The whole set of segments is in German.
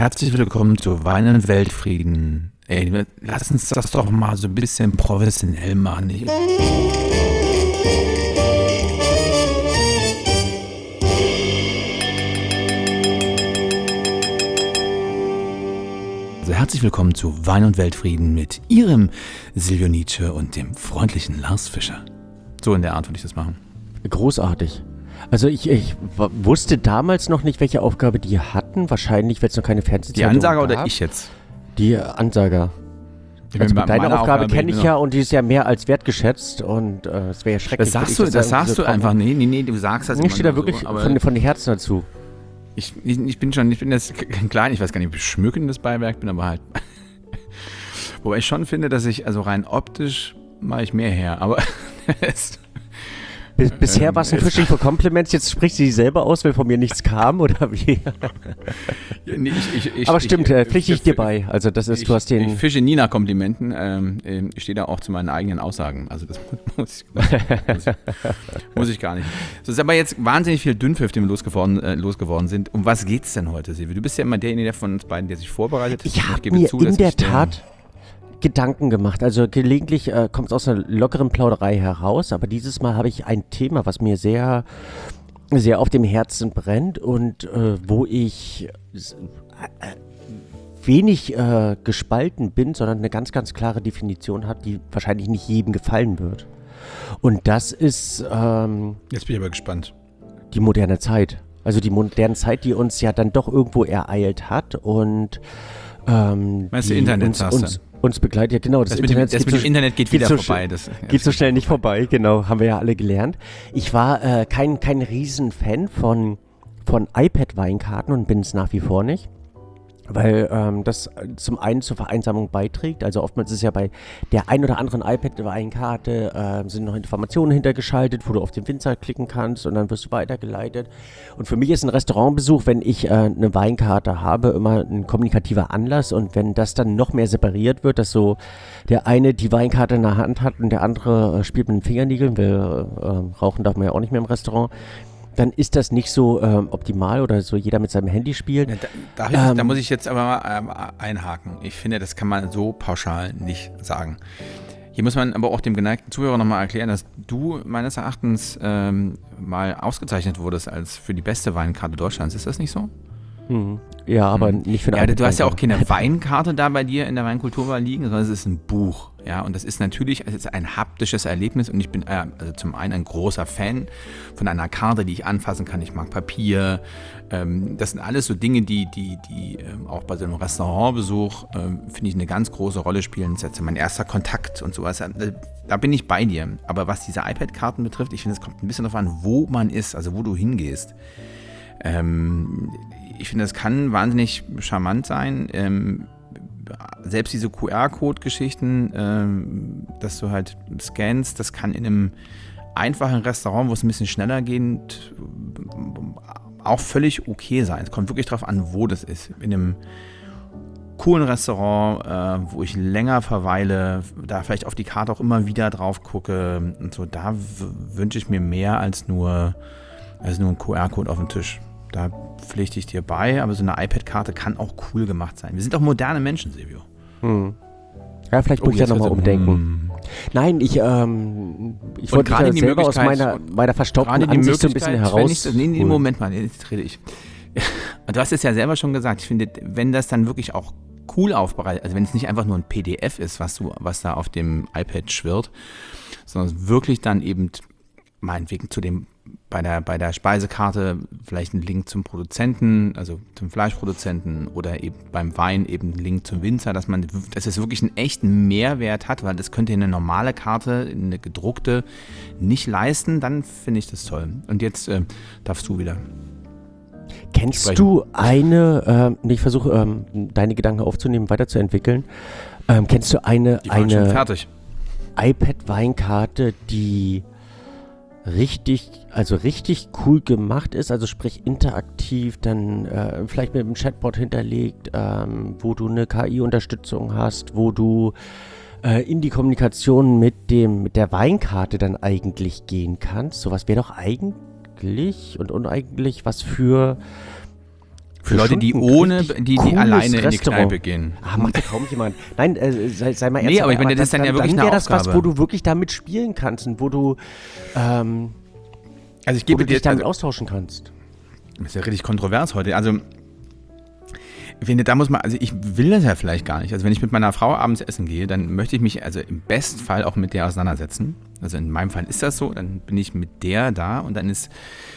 Herzlich willkommen zu Wein und Weltfrieden. Ey, lass uns das doch mal so ein bisschen professionell machen. Also herzlich willkommen zu Wein und Weltfrieden mit Ihrem Silvio Nietzsche und dem freundlichen Lars Fischer. So in der Art würde ich das machen. Großartig. Also ich wusste damals noch nicht, welche Aufgabe die hatten. Wahrscheinlich, weil es noch keine Fernsehzeitung Die Ansager gab. oder ich jetzt? Die Ansager. Also deine Aufgabe kenne ich ja und die ist ja mehr als wertgeschätzt und es wäre ja schrecklich. Das sagst du einfach. Nee, du sagst das immer. Ich stehe da wirklich so, von den Herzen dazu. Ich bin jetzt klein, ich weiß gar nicht, ob ich schmückendes Beiwerk bin, aber halt. Wobei ich schon finde, dass ich, also rein optisch mache ich mehr her, aber Bisher war es ein Fishing for Compliments, jetzt spricht sie selber aus, weil von mir nichts kam, oder wie? Ja, nee, aber stimmt, pflichte ich dir bei. Also das ist, du hast den... Ich fische nie nach Komplimenten, ich stehe da auch zu meinen eigenen Aussagen, also das muss ich gar nicht. So ist aber jetzt wahnsinnig viel Dünnpfiff, den wir losgeworden sind. Um was geht's denn heute, Silvio? Du bist ja immer derjenige von uns beiden, der sich vorbereitet. Ich habe mir in der Tat Gedanken gemacht. Also gelegentlich kommt es aus einer lockeren Plauderei heraus, aber dieses Mal habe ich ein Thema, was mir sehr, sehr auf dem Herzen brennt und wo ich wenig gespalten bin, sondern eine ganz, ganz klare Definition habe, die wahrscheinlich nicht jedem gefallen wird. Und das ist jetzt bin ich aber gespannt. Die moderne Zeit. Also die moderne Zeit, die uns ja dann doch irgendwo ereilt hat und meinst du Internet, uns begleitet, ja genau. Das Internet geht wieder vorbei. Geht so schnell nicht vorbei, genau, haben wir ja alle gelernt. Ich war kein Riesenfan von iPad-Weinkarten und bin es nach wie vor nicht. Weil das zum einen zur Vereinsamung beiträgt, also oftmals ist ja bei der ein oder anderen iPad-Weinkarte sind noch Informationen hintergeschaltet, wo du auf den Winzer klicken kannst und dann wirst du weitergeleitet. Und für mich ist ein Restaurantbesuch, wenn ich eine Weinkarte habe, immer ein kommunikativer Anlass und wenn das dann noch mehr separiert wird, dass so der eine die Weinkarte in der Hand hat und der andere spielt mit den Fingernägeln, weil rauchen darf man ja auch nicht mehr im Restaurant, dann ist das nicht so optimal oder so jeder mit seinem Handy spielt. Ja, da muss ich jetzt aber mal einhaken. Ich finde, das kann man so pauschal nicht sagen. Hier muss man aber auch dem geneigten Zuhörer nochmal erklären, dass du meines Erachtens mal ausgezeichnet wurdest als für die beste Weinkarte Deutschlands. Ist das nicht so? Ja, aber nicht für eine Ja, du hast ja auch keine Weinkarte da bei dir in der Weinkulturwahl liegen, sondern es ist ein Buch. Ja, und das ist natürlich ein haptisches Erlebnis und ich bin also zum einen ein großer Fan von einer Karte, die ich anfassen kann. Ich mag Papier. Das sind alles so Dinge, die auch bei so einem Restaurantbesuch, finde ich, eine ganz große Rolle spielen. Das ist jetzt mein erster Kontakt und sowas. Da bin ich bei dir. Aber was diese iPad-Karten betrifft, ich finde, es kommt ein bisschen darauf an, wo man ist, also wo du hingehst. Ich finde, das kann wahnsinnig charmant sein. Selbst diese QR-Code-Geschichten, dass du halt scannst, das kann in einem einfachen Restaurant, wo es ein bisschen schneller geht, auch völlig okay sein. Es kommt wirklich darauf an, wo das ist. In einem coolen Restaurant, wo ich länger verweile, da vielleicht auf die Karte auch immer wieder drauf gucke und so, da wünsche ich mir mehr als nur ein QR-Code auf dem Tisch. Da pflichte ich dir bei, aber so eine iPad-Karte kann auch cool gemacht sein. Wir sind auch moderne Menschen, Silvio. Ja, vielleicht muss ich ja nochmal umdenken. Nein, ich wollte ja selber aus meiner verstaubten Ansicht so ein bisschen heraus. Moment mal, jetzt rede ich. Du hast es ja selber schon gesagt, ich finde, wenn das dann wirklich auch cool aufbereitet, also wenn es nicht einfach nur ein PDF ist, was da auf dem iPad schwirrt, sondern wirklich dann eben meinetwegen bei der Speisekarte vielleicht einen Link zum Produzenten, also zum Fleischproduzenten oder eben beim Wein eben einen Link zum Winzer, dass es wirklich einen echten Mehrwert hat, weil das könnte eine normale Karte, eine gedruckte, nicht leisten, dann finde ich das toll. Und jetzt darfst du wieder. Kennst du ich versuche deine Gedanken aufzunehmen, weiterzuentwickeln. Kennst du eine iPad-Weinkarte, die richtig cool gemacht ist, also sprich interaktiv, dann vielleicht mit einem Chatbot hinterlegt, wo du eine KI-Unterstützung hast, wo du in die Kommunikation mit der Weinkarte dann eigentlich gehen kannst. Sowas wäre doch eigentlich und uneigentlich was für Für Leute, die alleine in die Kneipe gehen. Macht ja kaum jemand. Nein, sei mal ernst. Nee, aber ich meine, das ist dann ja wirklich eine Aufgabe. Das was, wo du wirklich damit spielen kannst und wo du, dich damit austauschen kannst. Das ist ja richtig kontrovers heute. Also, ich finde, da muss man, also ich will das ja vielleicht gar nicht. Also wenn ich mit meiner Frau abends essen gehe, dann möchte ich mich also im Bestfall auch mit der auseinandersetzen. Also in meinem Fall ist das so, dann bin ich mit der da und dann ist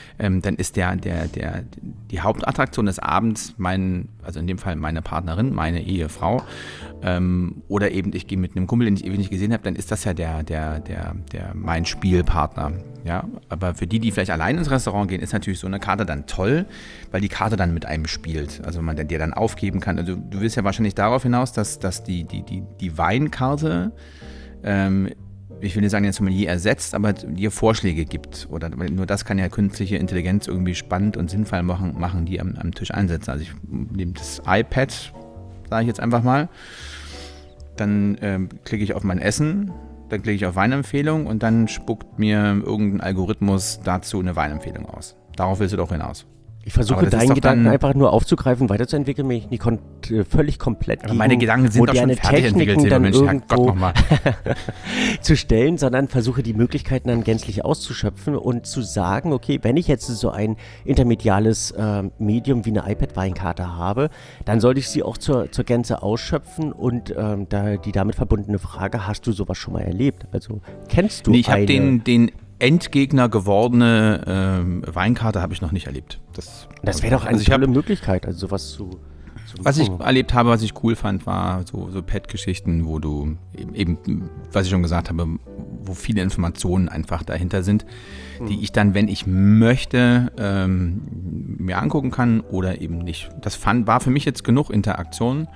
die Hauptattraktion des Abends also in dem Fall meine Partnerin, meine Ehefrau, oder eben ich gehe mit einem Kumpel, den ich ewig nicht gesehen habe, dann ist das ja mein Spielpartner. Ja, aber für die vielleicht allein ins Restaurant gehen, ist natürlich so eine Karte dann toll, weil die Karte dann mit einem spielt. Also man dir dann aufgeben kann. Also du willst ja wahrscheinlich darauf hinaus, dass die Weinkarte, ich will nicht sagen, den Sommelier ersetzt, aber dir Vorschläge gibt. Oder nur das kann ja künstliche Intelligenz irgendwie spannend und sinnvoll machen, die am Tisch einsetzen. Also ich nehme das iPad, sage ich jetzt einfach mal, dann klicke ich auf mein Essen, dann klicke ich auf Weinempfehlung und dann spuckt mir irgendein Algorithmus dazu eine Weinempfehlung aus. Darauf willst du doch hinaus. Ich versuche deinen Gedanken einfach nur aufzugreifen, weiterzuentwickeln, mich nicht völlig komplett gegen meine Gedanken sind moderne doch schon fertig Techniken dann Mensch, irgendwo zu stellen, sondern versuche die Möglichkeiten dann gänzlich auszuschöpfen und zu sagen, okay, wenn ich jetzt so ein intermediales Medium wie eine iPad-Weinkarte habe, dann sollte ich sie auch zur Gänze ausschöpfen und die damit verbundene Frage, hast du sowas schon mal erlebt? Also kennst du ich habe den Endgegner gewordene Weinkarte habe ich noch nicht erlebt. Das wäre doch eine tolle Möglichkeit, also sowas zu was ich erlebt habe, was ich cool fand, war so Pet-Geschichten, wo du eben, was ich schon gesagt habe, wo viele Informationen einfach dahinter sind, die ich dann, wenn ich möchte, mir angucken kann oder eben nicht. Das war für mich jetzt genug Interaktion.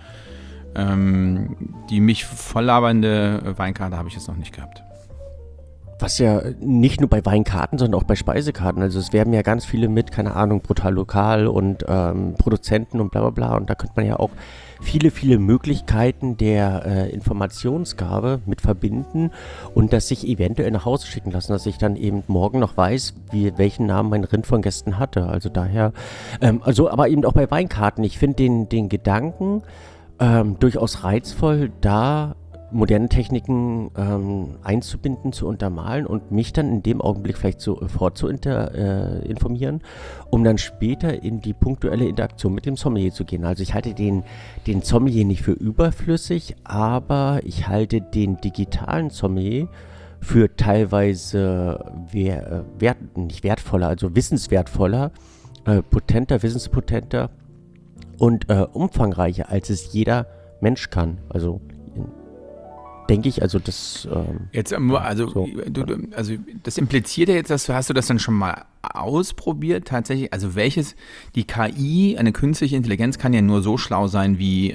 Die mich volllabernde Weinkarte habe ich jetzt noch nicht gehabt. Was ja nicht nur bei Weinkarten, sondern auch bei Speisekarten. Also es werben ja ganz viele mit, keine Ahnung, Brutal Lokal und Produzenten und bla bla bla. Und da könnte man ja auch viele, viele Möglichkeiten der Informationsgabe mit verbinden und das sich eventuell nach Hause schicken lassen, dass ich dann eben morgen noch weiß, welchen Namen mein Rind von Gästen hatte. Also daher, aber eben auch bei Weinkarten. Ich finde den Gedanken durchaus reizvoll, da moderne Techniken einzubinden, zu untermalen und mich dann in dem Augenblick vielleicht sofort zu informieren, um dann später in die punktuelle Interaktion mit dem Sommelier zu gehen. Also ich halte den Sommelier nicht für überflüssig, aber ich halte den digitalen Sommelier für teilweise nicht wertvoller, also wissenswertvoller, wissenspotenter und umfangreicher, als es jeder Mensch kann. Also denke ich, also das jetzt so. Also das impliziert ja jetzt, hast du das dann schon mal ausprobiert tatsächlich? Also die KI, eine künstliche Intelligenz kann ja nur so schlau sein, wie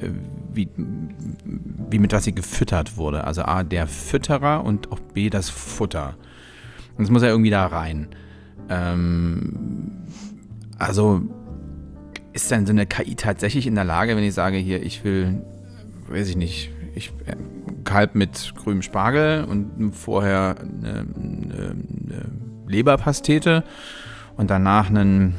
mit was sie gefüttert wurde. Also A, der Fütterer und auch B, das Futter. Und das muss ja irgendwie da rein. Also ist dann so eine KI tatsächlich in der Lage, wenn ich sage, hier, ich will, weiß ich nicht, Kalb mit grünem Spargel und vorher eine Leberpastete und danach wie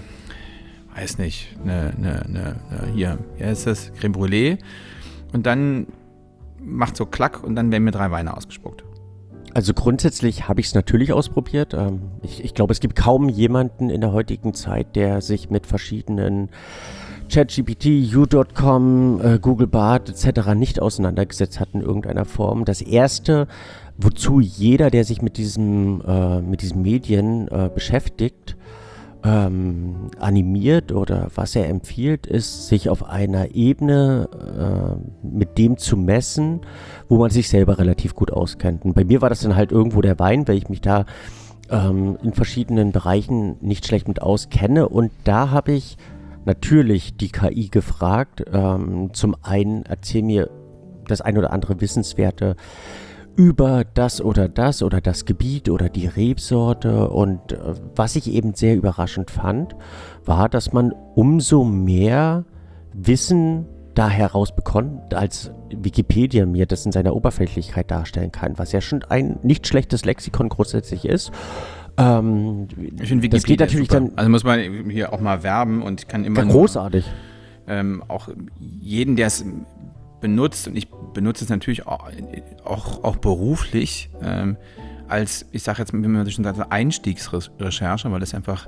heißt das, Creme Brûlée und dann macht so Klack und dann werden mir 3 Weine ausgespuckt. Also grundsätzlich habe ich es natürlich ausprobiert. Ich glaube, es gibt kaum jemanden in der heutigen Zeit, der sich mit verschiedenen ChatGPT, U.com, Google Bard etc. nicht auseinandergesetzt hat in irgendeiner Form. Das Erste, wozu jeder, der sich mit diesen Medien beschäftigt, animiert oder was er empfiehlt, ist, sich auf einer Ebene mit dem zu messen, wo man sich selber relativ gut auskennt. Und bei mir war das dann halt irgendwo der Wein, weil ich mich da in verschiedenen Bereichen nicht schlecht mit auskenne. Und da habe ich natürlich die KI gefragt. Zum einen, erzähl mir das ein oder andere Wissenswerte über das Gebiet oder die Rebsorte. Und was ich eben sehr überraschend fand, war, dass man umso mehr Wissen da herausbekommt, als Wikipedia mir das in seiner Oberflächlichkeit darstellen kann, was ja schon ein nicht schlechtes Lexikon grundsätzlich ist. Ich finde Wikipedia das geht natürlich super. dann. Also muss man hier auch mal werben und ich kann immer Großartig. auch jeden, der es benutzt, und ich benutze es natürlich auch beruflich, als, ich sage jetzt, wie man schon sagt, Einstiegsrecherche, weil das einfach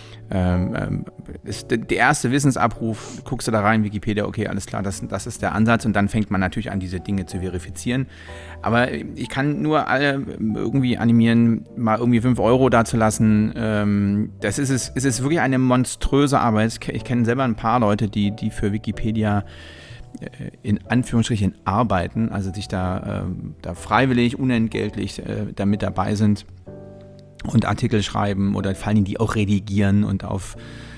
ist der erste Wissensabruf, guckst du da rein, Wikipedia, okay, alles klar, das ist der Ansatz, und dann fängt man natürlich an, diese Dinge zu verifizieren. Aber ich kann nur alle irgendwie animieren, mal irgendwie 5 € dazulassen. Es ist wirklich eine monströse Arbeit. Ich kenne selber ein paar Leute, die für Wikipedia in Anführungsstrichen arbeiten, also sich da freiwillig, unentgeltlich da mit dabei sind und Artikel schreiben oder vor allem die auch redigieren und auf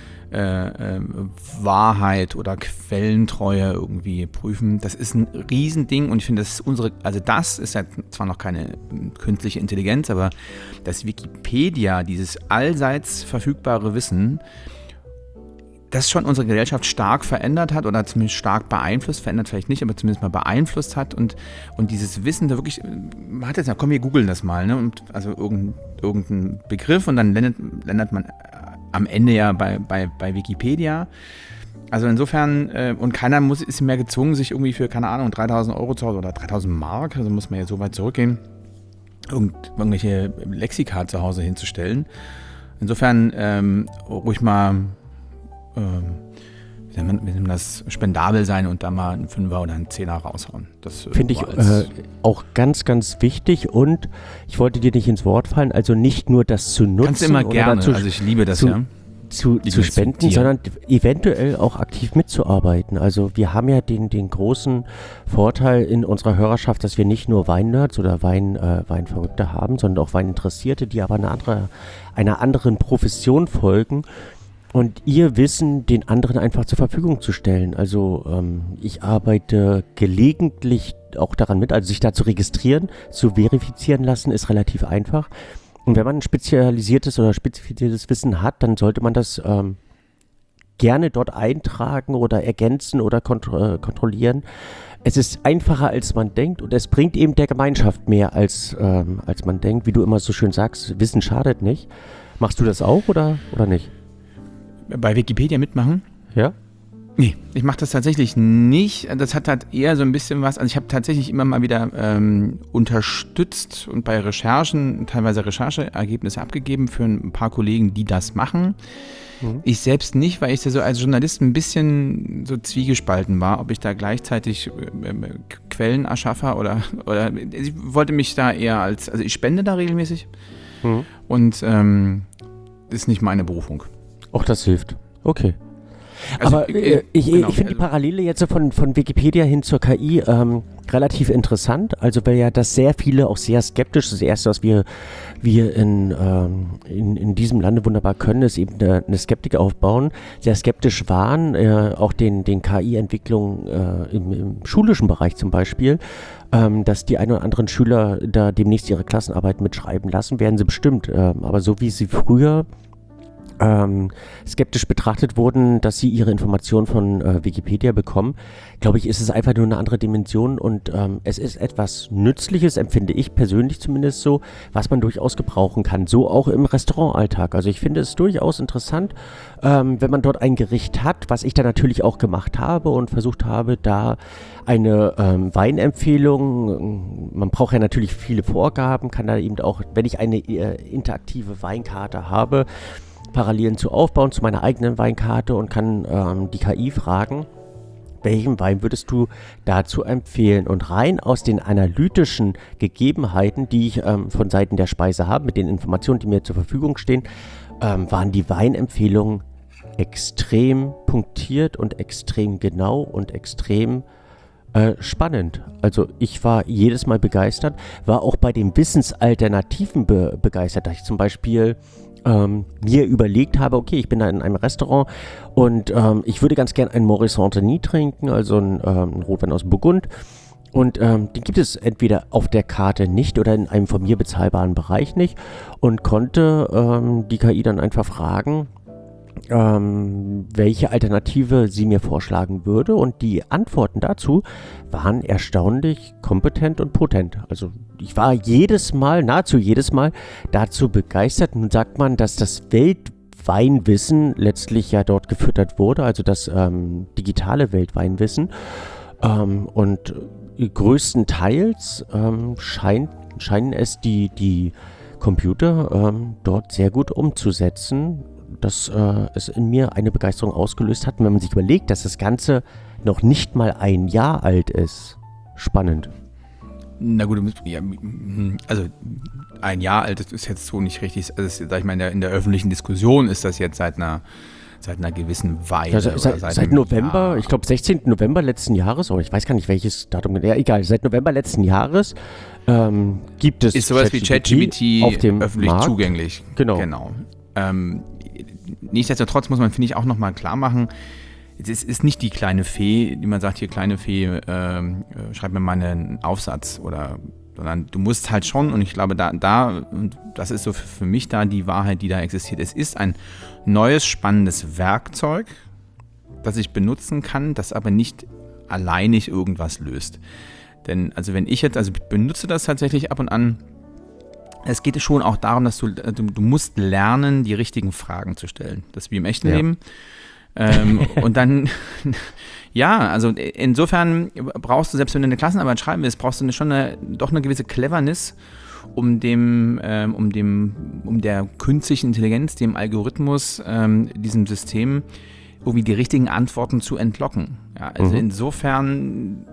Wahrheit oder Quellentreue irgendwie prüfen. Das ist ein Riesending, und ich finde, das ist ja zwar noch keine künstliche Intelligenz, aber dass Wikipedia, dieses allseits verfügbare Wissen, das schon unsere Gesellschaft stark verändert hat oder zumindest stark beeinflusst, verändert vielleicht nicht, aber zumindest mal beeinflusst hat, und dieses Wissen da wirklich, man hat jetzt ja, komm, wir googeln das mal, ne, und also irgendein Begriff, und dann landet man am Ende ja bei Wikipedia. Also insofern, und keiner ist mehr gezwungen, sich irgendwie für, keine Ahnung, 3.000 € zu Hause oder 3.000 Mark, also muss man ja so weit zurückgehen, irgendwelche Lexika zu Hause hinzustellen. Insofern ruhig mal wie nennt das, spendabel sein und da mal einen 5er oder einen 10er raushauen. Das finde ich auch ganz, ganz wichtig, und ich wollte dir nicht ins Wort fallen, also nicht nur das zu nutzen. Kannst immer gerne, also ich liebe das, zu spenden, sondern eventuell auch aktiv mitzuarbeiten. Also wir haben ja den großen Vorteil in unserer Hörerschaft, dass wir nicht nur Weinnerds oder Weinverrückte haben, sondern auch Weininteressierte, die aber einer anderen Profession folgen, und ihr Wissen den anderen einfach zur Verfügung zu stellen. Also ich arbeite gelegentlich auch daran mit, also sich da zu registrieren, zu verifizieren lassen, ist relativ einfach. Und wenn man ein spezialisiertes oder spezifiziertes Wissen hat, dann sollte man das gerne dort eintragen oder ergänzen oder kontrollieren. Es ist einfacher, als man denkt, und es bringt eben der Gemeinschaft mehr, als man denkt. Wie du immer so schön sagst, Wissen schadet nicht. Machst du das auch oder nicht? Bei Wikipedia mitmachen? Ja? Nee, ich mache das tatsächlich nicht. Das hat halt eher so ein bisschen was, also ich habe tatsächlich immer mal wieder unterstützt und bei Recherchen teilweise Rechercheergebnisse abgegeben für ein paar Kollegen, die das machen. Ich selbst nicht, weil ich da so als Journalist ein bisschen so zwiegespalten war, ob ich da gleichzeitig Quellenarschaffer oder ich wollte mich da eher also ich spende da regelmäßig und ist nicht meine Berufung. Auch das hilft. Okay. Also, aber ich finde die Parallele jetzt von Wikipedia hin zur KI relativ interessant. Also weil ja das sehr viele auch sehr skeptisch, das Erste, was wir in diesem Lande wunderbar können, ist eben eine Skeptik aufbauen, sehr skeptisch waren, auch den KI-Entwicklungen im schulischen Bereich zum Beispiel, dass die ein oder anderen Schüler da demnächst ihre Klassenarbeit mitschreiben lassen, werden sie bestimmt. Aber so wie sie früher skeptisch betrachtet wurden, dass sie ihre Informationen von Wikipedia bekommen, glaube ich, ist es einfach nur eine andere Dimension, und es ist etwas Nützliches, empfinde ich persönlich zumindest so, was man durchaus gebrauchen kann, so auch im Restaurantalltag. Also ich finde es durchaus interessant, wenn man dort ein Gericht hat, was ich dann natürlich auch gemacht habe und versucht habe, da eine Weinempfehlung, man braucht ja natürlich viele Vorgaben, kann da eben auch, wenn ich eine interaktive Weinkarte habe, Parallelen zu aufbauen zu meiner eigenen Weinkarte, und kann die KI fragen, welchen Wein würdest du dazu empfehlen? Und rein aus den analytischen Gegebenheiten, die ich von Seiten der Speise habe, mit den Informationen, die mir zur Verfügung stehen, waren die Weinempfehlungen extrem punktiert und extrem genau und extrem spannend. Also ich war jedes Mal begeistert, war auch bei den Wissensalternativen begeistert, dass ich zum Beispiel mir überlegt habe, okay, ich bin da in einem Restaurant und ich würde ganz gern einen Maurice Saint-Denis trinken, also einen Rotwein aus Burgund, und den gibt es entweder auf der Karte nicht oder in einem von mir bezahlbaren Bereich nicht, und konnte die KI dann einfach fragen, welche Alternative sie mir vorschlagen würde. Und die Antworten dazu waren erstaunlich kompetent und potent. Also ich war nahezu jedes Mal dazu begeistert. Nun sagt man, dass das Weltweinwissen letztlich ja dort gefüttert wurde, also das digitale Weltweinwissen. Und größtenteils scheinen es die Computer dort sehr gut umzusetzen, dass es in mir eine Begeisterung ausgelöst hat. Und wenn man sich überlegt, dass das Ganze noch nicht mal ein Jahr alt ist, spannend. Na gut, ja, also ein Jahr alt ist jetzt so nicht richtig, also sag ich mal, in der öffentlichen Diskussion ist das jetzt seit einer gewissen Weile. Also seit November, Jahr. Ich glaube 16. November letzten Jahres, oder ich weiß gar nicht welches Datum, ja egal, seit November letzten Jahres gibt es ist sowas wie ChatGPT auf dem öffentlich Markt. Zugänglich. Genau. Nichtsdestotrotz muss man, finde ich, auch nochmal klar machen, es ist nicht die kleine Fee, die man sagt, hier kleine Fee, schreib mir mal einen Aufsatz sondern du musst halt schon, und ich glaube, und das ist so für mich da die Wahrheit, die da existiert. Es ist ein neues, spannendes Werkzeug, das ich benutzen kann, das aber nicht alleinig irgendwas löst. Denn, also ich benutze das tatsächlich ab und an. Es geht schon auch darum, dass du musst lernen, die richtigen Fragen zu stellen. Das ist wie im echten Leben. Und dann, ja, also insofern brauchst du, selbst wenn du eine Klassenarbeit schreiben willst, brauchst du doch eine gewisse Cleverness, um der künstlichen Intelligenz, dem Algorithmus, diesem System irgendwie die richtigen Antworten zu entlocken. Ja, also insofern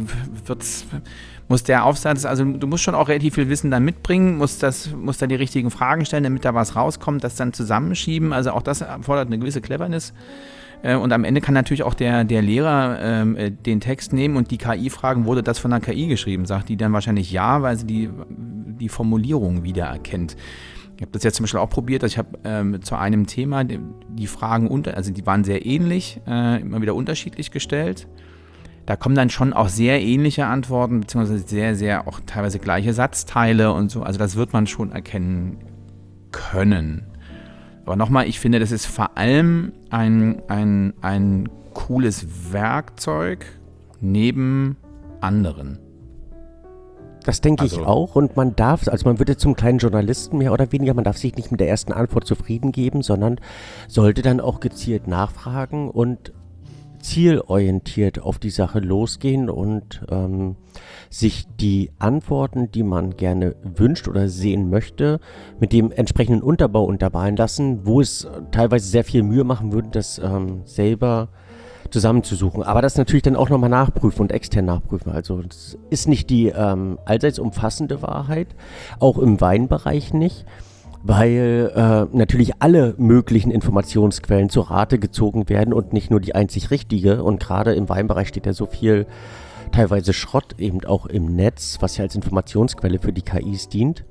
muss der Aufsatz, also du musst schon auch relativ viel Wissen dann mitbringen, musst da die richtigen Fragen stellen, damit da was rauskommt, das dann zusammenschieben. Also auch das erfordert eine gewisse Cleverness. Und am Ende kann natürlich auch der Lehrer den Text nehmen und die KI fragen, wurde das von der KI geschrieben? Sagt die dann wahrscheinlich ja, weil sie die Formulierung wiedererkennt. Ich habe das jetzt zum Beispiel auch probiert, ich habe zu einem Thema die Fragen die waren sehr ähnlich, immer wieder unterschiedlich gestellt. Da kommen dann schon auch sehr ähnliche Antworten, beziehungsweise sehr, sehr auch teilweise gleiche Satzteile und so. Also das wird man schon erkennen können. Aber nochmal, ich finde, das ist vor allem ein cooles Werkzeug neben anderen. Das denke ich auch, und man wird jetzt zum kleinen Journalisten mehr oder weniger, man darf sich nicht mit der ersten Antwort zufrieden geben, sondern sollte dann auch gezielt nachfragen und zielorientiert auf die Sache losgehen und sich die Antworten, die man gerne wünscht oder sehen möchte, mit dem entsprechenden Unterbau untermalen lassen, wo es teilweise sehr viel Mühe machen würde, das selber zusammenzusuchen. Aber das natürlich dann auch nochmal nachprüfen und extern nachprüfen. Also das ist nicht die allseits umfassende Wahrheit, auch im Weinbereich nicht, weil natürlich alle möglichen Informationsquellen zur Rate gezogen werden und nicht nur die einzig richtige. Und gerade im Weinbereich steht ja so viel teilweise Schrott eben auch im Netz, was ja als Informationsquelle für die KIs dient.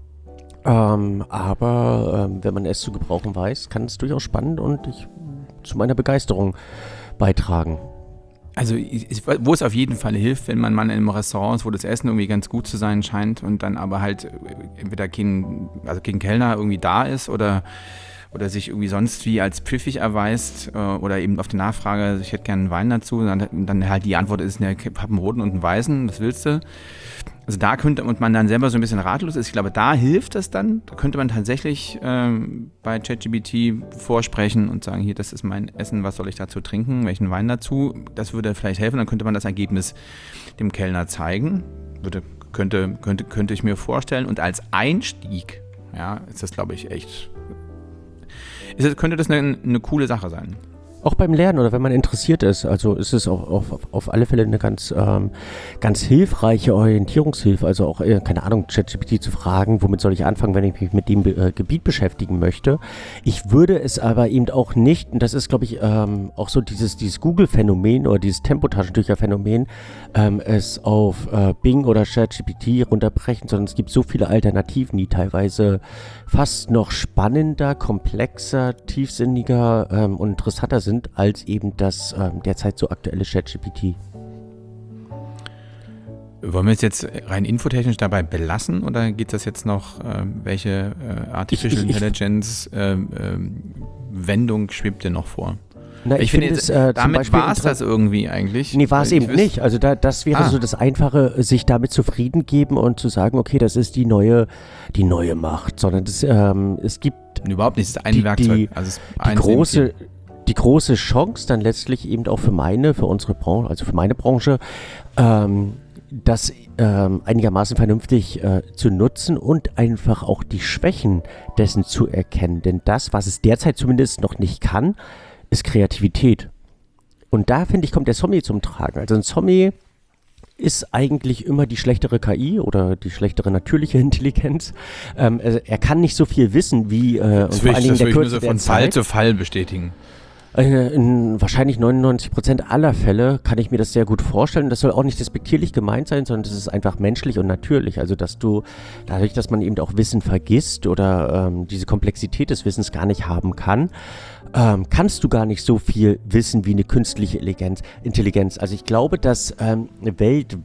Aber wenn man es zu gebrauchen weiß, kann es durchaus spannend und zu meiner Begeisterung beitragen. Also wo es auf jeden Fall hilft, wenn man mal in einem Restaurant ist, wo das Essen irgendwie ganz gut zu sein scheint und dann aber halt entweder kein Kellner irgendwie da ist oder sich irgendwie sonst wie als pfiffig erweist oder eben auf die Nachfrage, ich hätte gerne einen Wein dazu, dann halt die Antwort ist, ich habe einen roten und einen weißen, was willst du? Also da und man dann selber so ein bisschen ratlos ist, ich glaube, da hilft das dann. Da könnte man tatsächlich bei ChatGPT vorsprechen und sagen, hier, das ist mein Essen, was soll ich dazu trinken, welchen Wein dazu? Das würde vielleicht helfen, dann könnte man das Ergebnis dem Kellner zeigen. Könnte ich mir vorstellen. Und als Einstieg, ja, ist das, glaube ich, könnte das eine coole Sache sein. Auch beim Lernen oder wenn man interessiert ist, also ist es auf alle Fälle eine ganz hilfreiche Orientierungshilfe, also auch, keine Ahnung, ChatGPT zu fragen, womit soll ich anfangen, wenn ich mich mit dem Gebiet beschäftigen möchte. Ich würde es aber eben auch nicht, und das ist, glaube ich, auch so dieses Google-Phänomen oder dieses Tempotaschentücher-Phänomen, es auf Bing oder ChatGPT runterbrechen, sondern es gibt so viele Alternativen, die teilweise fast noch spannender, komplexer, tiefsinniger und interessanter sind, als eben das derzeit so aktuelle ChatGPT. Wollen wir es jetzt rein infotechnisch dabei belassen oder geht das jetzt noch, welche Artificial Intelligence Wendung schwebt dir noch vor? Na, ich finde es, damit war es das irgendwie eigentlich. Nee, war es eben nicht. Also das wäre so das Einfache, sich damit zufrieden geben und zu sagen, okay, das ist die neue Macht, sondern es gibt überhaupt nicht, es ist ein Werkzeug. Die große Chance dann letztlich eben auch für unsere Branche, also für meine Branche, das einigermaßen vernünftig zu nutzen und einfach auch die Schwächen dessen zu erkennen. Denn das, was es derzeit zumindest noch nicht kann, ist Kreativität. Und da, finde ich, kommt der Zombie zum Tragen. Also ein Zombie ist eigentlich immer die schlechtere KI oder die schlechtere natürliche Intelligenz. Er kann nicht so viel wissen wie und vor allen Dingen in der Kürze der von Fall zu Fall bestätigen. In wahrscheinlich 99% aller Fälle kann ich mir das sehr gut vorstellen. Das soll auch nicht despektierlich gemeint sein, sondern das ist einfach menschlich und natürlich. Also dadurch, dass man eben auch Wissen vergisst oder diese Komplexität des Wissens gar nicht haben kann, kannst du gar nicht so viel wissen wie eine künstliche Intelligenz. Also ich glaube, dass das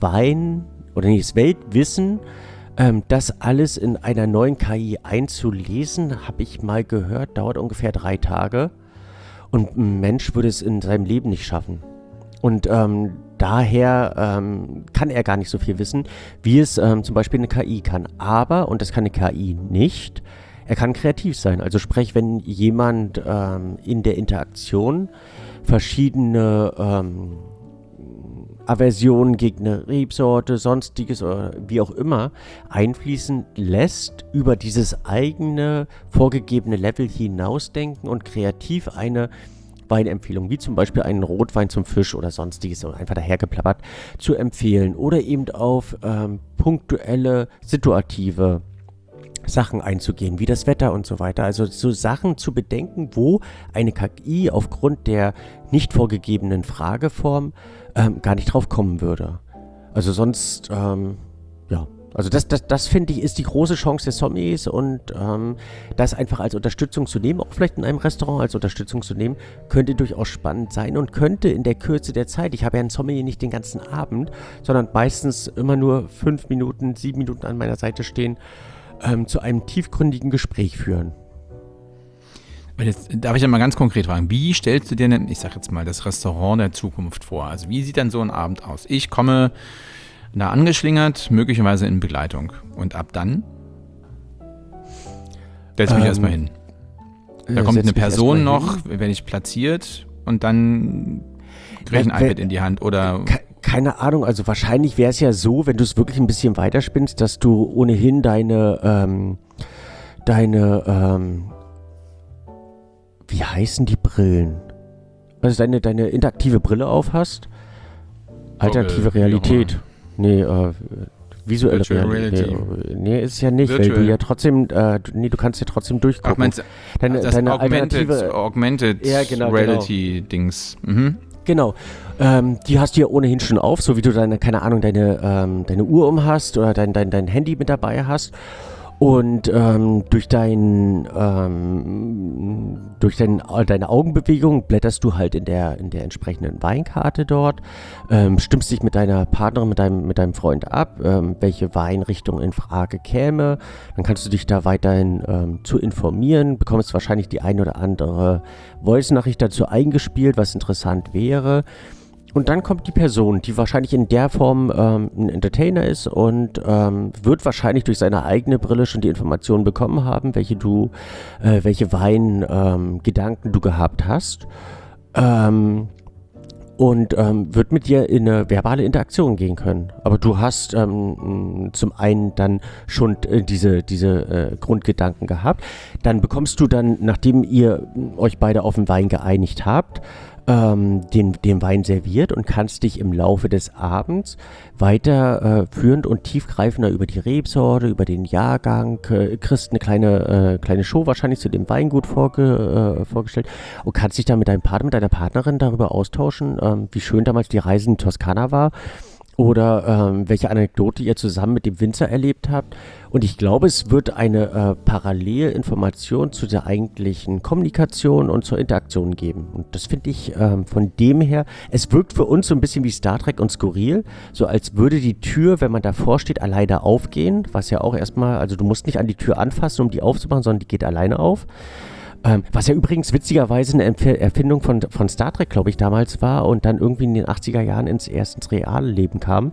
Weltwissen, das alles in einer neuen KI einzulesen, habe ich mal gehört, dauert ungefähr 3 Tage. Und ein Mensch würde es in seinem Leben nicht schaffen. Und daher kann er gar nicht so viel wissen, wie es zum Beispiel eine KI kann. Aber, und das kann eine KI nicht, er kann kreativ sein. Also sprich, wenn jemand in der Interaktion verschiedene Aversionen gegen eine Rebsorte, sonstiges oder wie auch immer einfließen lässt, über dieses eigene vorgegebene Level hinausdenken und kreativ eine Weinempfehlung, wie zum Beispiel einen Rotwein zum Fisch oder sonstiges, einfach dahergeplappert, zu empfehlen oder eben auf punktuelle, situative Sachen einzugehen, wie das Wetter und so weiter. Also so Sachen zu bedenken, wo eine KI aufgrund der nicht vorgegebenen Frageform gar nicht drauf kommen würde. Also sonst, ja. Also das finde ich, ist die große Chance des Zombies und das einfach als Unterstützung zu nehmen, auch vielleicht in einem Restaurant als Unterstützung zu nehmen, könnte durchaus spannend sein und könnte in der Kürze der Zeit, ich habe ja einen Zombie nicht den ganzen Abend, sondern meistens immer nur 5 Minuten, 7 Minuten an meiner Seite stehen, zu einem tiefgründigen Gespräch führen. Jetzt darf ich ja mal ganz konkret fragen, wie stellst du dir denn, ich sag jetzt mal, das Restaurant der Zukunft vor? Also wie sieht dann so ein Abend aus? Ich komme da angeschlingert, möglicherweise in Begleitung. Und ab dann setze mich erstmal hin. Da kommt eine Person noch, werde ich platziert und dann kriege ich ein iPad in die Hand oder... Keine Ahnung, also wahrscheinlich wäre es ja so, wenn du es wirklich ein bisschen weiterspinnst, dass du ohnehin deine wie heißen die Brillen? Also deine interaktive Brille auf hast. Alternative Realität. Nee, visuelle Realität. Nee, ist ja nicht, Virtual. Weil du ja trotzdem, du kannst ja trotzdem durchgucken. Ach, meinst du, deine Augmented ja, genau, Reality-Dings. Mhm. Genau. Die hast du ja ohnehin schon auf, so wie du deine Uhr um hast oder dein Handy mit dabei hast. Und durch deine Augenbewegung blätterst du halt in der entsprechenden Weinkarte dort, stimmst dich mit deiner Partnerin, mit deinem Freund ab, welche Weinrichtung in Frage käme. Dann kannst du dich da weiterhin zu informieren, bekommst wahrscheinlich die ein oder andere Voice-Nachricht dazu eingespielt, was interessant wäre. Und dann kommt die Person, die wahrscheinlich in der Form ein Entertainer ist und wird wahrscheinlich durch seine eigene Brille schon die Informationen bekommen haben, welche Weingedanken du gehabt hast. Und wird mit dir in eine verbale Interaktion gehen können. Aber du hast zum einen dann schon diese Grundgedanken gehabt. Dann bekommst du dann, nachdem ihr euch beide auf den Wein geeinigt habt, den Wein serviert und kannst dich im Laufe des Abends weiter führend und tiefgreifender über die Rebsorte, über den Jahrgang, kriegst eine kleine Show wahrscheinlich zu dem Weingut vorgestellt und kannst dich dann mit deinem Partner, mit deiner Partnerin darüber austauschen, wie schön damals die Reise in Toskana war oder welche Anekdote ihr zusammen mit dem Winzer erlebt habt. Und ich glaube, es wird eine Parallelinformation zu der eigentlichen Kommunikation und zur Interaktion geben. Und das finde ich von dem her, es wirkt für uns so ein bisschen wie Star Trek und skurril, so als würde die Tür, wenn man davor steht, alleine aufgehen, was ja auch erstmal, also du musst nicht an die Tür anfassen, um die aufzumachen, sondern die geht alleine auf. Was ja übrigens witzigerweise eine Erfindung von Star Trek, glaube ich, damals war und dann irgendwie in den 80er Jahren ins reale Leben kam.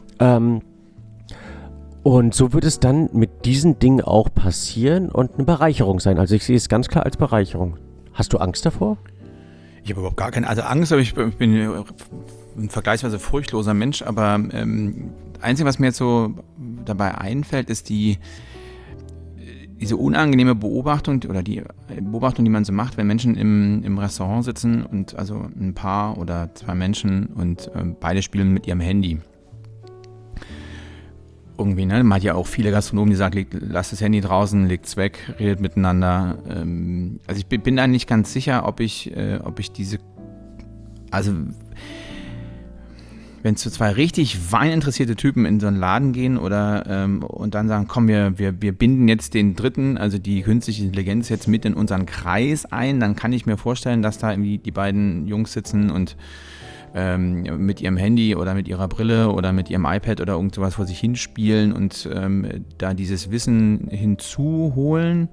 Und so wird es dann mit diesen Dingen auch passieren und eine Bereicherung sein. Also ich sehe es ganz klar als Bereicherung. Hast du Angst davor? Ich habe überhaupt gar keine, also Angst, aber ich bin ein vergleichsweise furchtloser Mensch, aber Einzige, was mir jetzt so dabei einfällt, ist diese unangenehme Beobachtung oder die Beobachtung, die man so macht, wenn Menschen im Restaurant sitzen und also ein Paar oder zwei Menschen und beide spielen mit ihrem Handy. Irgendwie, ne? Man hat ja auch viele Gastronomen, die sagen, lasst das Handy draußen, legt's weg, redet miteinander. Also ich bin da nicht ganz sicher, ob ich diese, also wenn zu zwei richtig weininteressierte Typen in so einen Laden gehen oder und dann sagen, komm, wir binden jetzt den Dritten, also die künstliche Intelligenz jetzt mit in unseren Kreis ein, dann kann ich mir vorstellen, dass da irgendwie die beiden Jungs sitzen und mit ihrem Handy oder mit ihrer Brille oder mit ihrem iPad oder irgend sowas vor sich hinspielen und da dieses Wissen hinzuholen.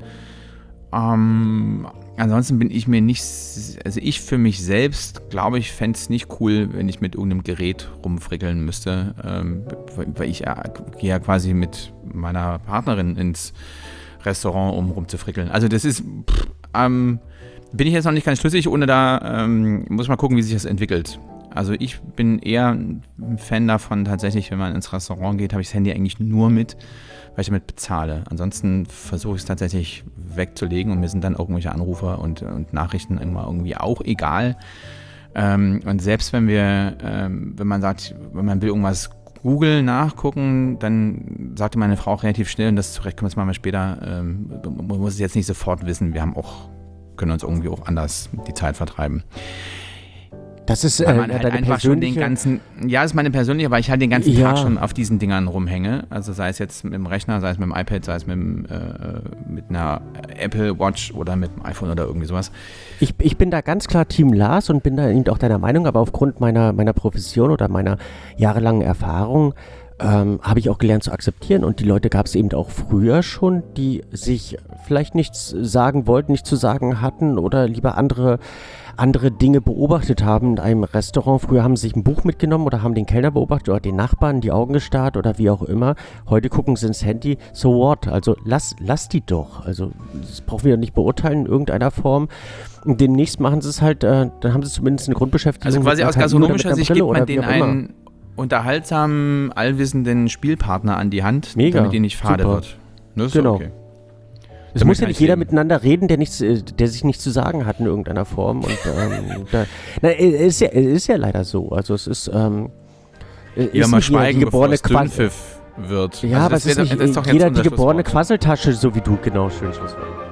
Ansonsten bin ich mir nicht, also ich für mich selbst, glaube ich, fände es nicht cool, wenn ich mit irgendeinem Gerät rumfrickeln müsste, weil ich gehe ja quasi mit meiner Partnerin ins Restaurant, um rumzufrickeln. Also das ist, bin ich jetzt noch nicht ganz schlüssig, ohne da, muss mal gucken, wie sich das entwickelt. Also ich bin eher ein Fan davon, tatsächlich, wenn man ins Restaurant geht, habe ich das Handy eigentlich nur mit, weil ich damit bezahle. Ansonsten versuche ich es tatsächlich wegzulegen und mir sind dann irgendwelche Anrufe und Nachrichten immer irgendwie auch egal. Und selbst wenn man sagt, wenn man will irgendwas Google nachgucken, dann sagte meine Frau auch relativ schnell, und das zurecht können wir es mal später, man muss es jetzt nicht sofort wissen, können uns irgendwie auch anders die Zeit vertreiben. Das ist man deine halt einfach schon den ganzen, ja, das ist meine persönliche, weil ich halt den ganzen Tag schon auf diesen Dingern rumhänge. Also sei es jetzt mit dem Rechner, sei es mit dem iPad, sei es mit einer Apple Watch oder mit dem iPhone oder irgendwie sowas. Ich bin da ganz klar Team Lars und bin da eben auch deiner Meinung, aber aufgrund meiner Profession oder meiner jahrelangen Erfahrung habe ich auch gelernt zu akzeptieren, und die Leute gab es eben auch früher schon, die sich vielleicht nichts sagen wollten, nichts zu sagen hatten oder lieber andere Dinge beobachtet haben in einem Restaurant. Früher haben sie sich ein Buch mitgenommen oder haben den Kellner beobachtet oder den Nachbarn die Augen gestarrt oder wie auch immer. Heute gucken sie ins Handy, so what? Also lass die doch. Also das brauchen wir nicht beurteilen in irgendeiner Form. Und demnächst machen sie es halt, dann haben sie zumindest eine Grundbeschäftigung. Also quasi aus gastronomischer Sicht gibt man denen einen unterhaltsamen, allwissenden Spielpartner an die Hand, damit ihnen nicht fade wird. Das ist genau. Okay. Es muss ja nicht jeder miteinander reden, der sich nichts zu sagen hat in irgendeiner Form. Und ist ja leider so. Also es ist ja, mal schweigen, bevor es Dünnpfiff wird. Ja, also aber es ist nicht jeder die geborene Quasseltasche, so wie du, genau, schön Schlusswort.